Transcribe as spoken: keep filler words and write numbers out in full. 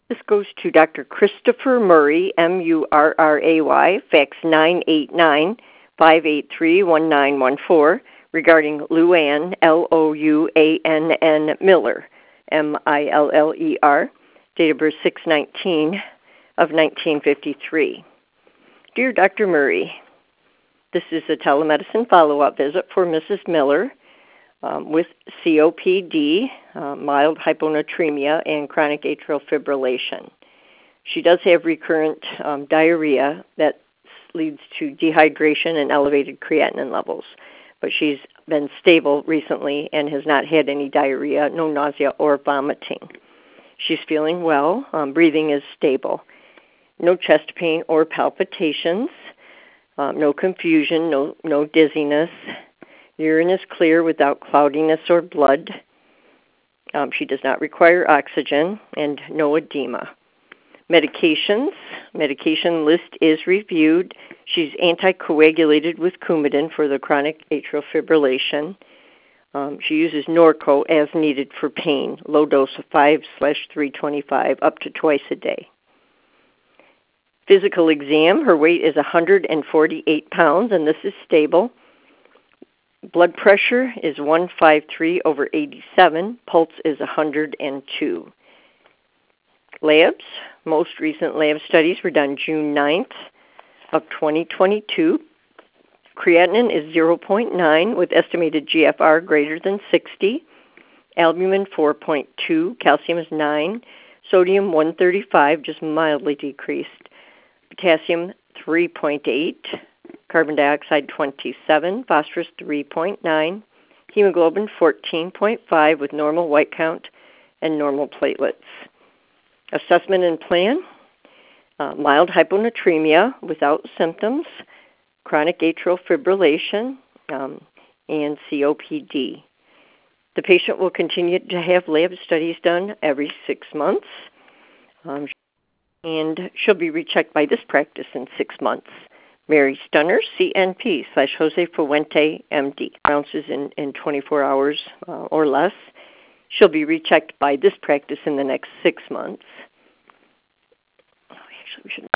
This goes to Doctor Christopher Murray, M U R R A Y, fax nine eight nine, five eight three, one nine one four, regarding Louann, L O U A N N Miller, M I L L E R, date of birth six nineteen of nineteen fifty-three. Dear Doctor Murray, this is a telemedicine follow-up visit for Missus Miller um, with C O P D, uh, mild hyponatremia, and chronic atrial fibrillation. She does have recurrent um, diarrhea that leads to dehydration and elevated creatinine levels, but she's been stable recently and has not had any diarrhea, no nausea or vomiting. She's feeling well. Um, breathing is stable. No chest pain or palpitations. Um, no confusion, no, no dizziness. Urine is clear without cloudiness or blood. Um, she does not require oxygen, and no edema. Medications. Medication list is reviewed. She's anticoagulated with Coumadin for the chronic atrial fibrillation. Um, she uses Norco as needed for pain, low dose of five slash three twenty-five, up to twice a day. Physical exam, her weight is one hundred forty-eight pounds, and this is stable. Blood pressure is one fifty-three over eighty-seven. Pulse is one hundred two. Labs, most recent lab studies were done June ninth of twenty twenty-two. Creatinine is zero point nine with estimated G F R greater than sixty. Albumin four point two. Calcium is nine. Sodium one thirty-five, just mildly decreased. Potassium three point eight. Carbon dioxide twenty-seven. Phosphorus three point nine. Hemoglobin fourteen point five with normal white count and normal platelets. Assessment and plan. Uh, mild hyponatremia without symptoms, chronic atrial fibrillation, um, and C O P D. The patient will continue to have lab studies done every six months, um, and she'll be rechecked by this practice in six months. Mary Stunner, C N P, slash Jose Fuente, M D. Ounces in, in twenty-four hours uh, or less. She'll be rechecked by this practice in the next six months. Oh, actually, we should